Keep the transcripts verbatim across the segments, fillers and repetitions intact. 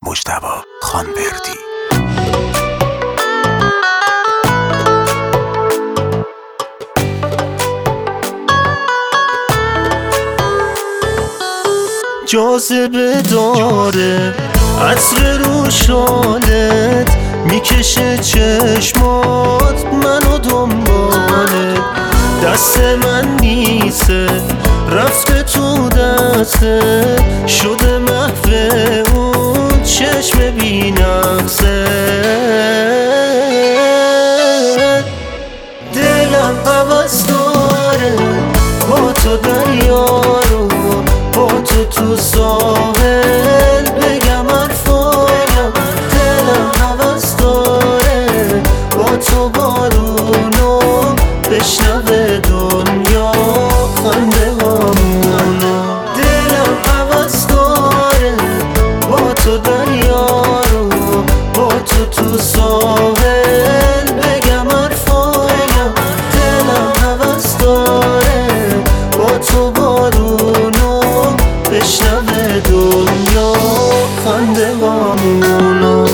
مجتبی خانوردی. جاذبه داره عطر رو شالت، میکشه چشمات منو دنباله. دست من نیسته رفته تو دسته، شده محو اون چشم بی نقصه. دلم هوس داره با تو دریا رو، با تو تو ساحل بگم حرفایم. دلم هوس داره با تو بارونو بشنوه دنیا خنده هامونو. دلم هوس داره با تو دریا رو، با تو تو ساحل بگم حرفایم. دلم هوس داره با تو بارونو بشنوه دنیا خنده هامونو.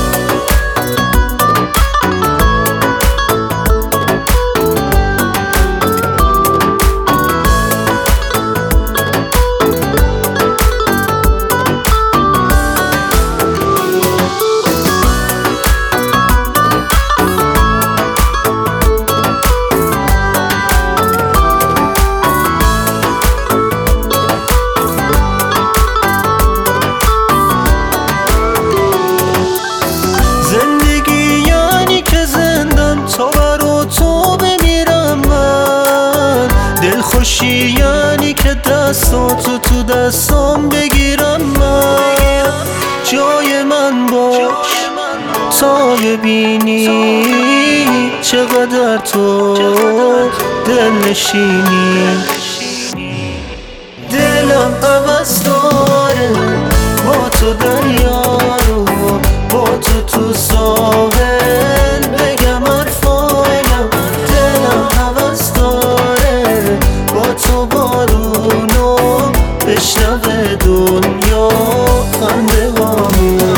خوشی یعنی که دستاتو تو دستام بگیرم من، جای من باش تا ببینی چقدر تو دل نشینی. دلم هوس داره با تو دریا رو، با تو تو ساحل بگم حرفایم. دلم هوس داره با تو بارونو بشنوه دنیا خنده هامونو.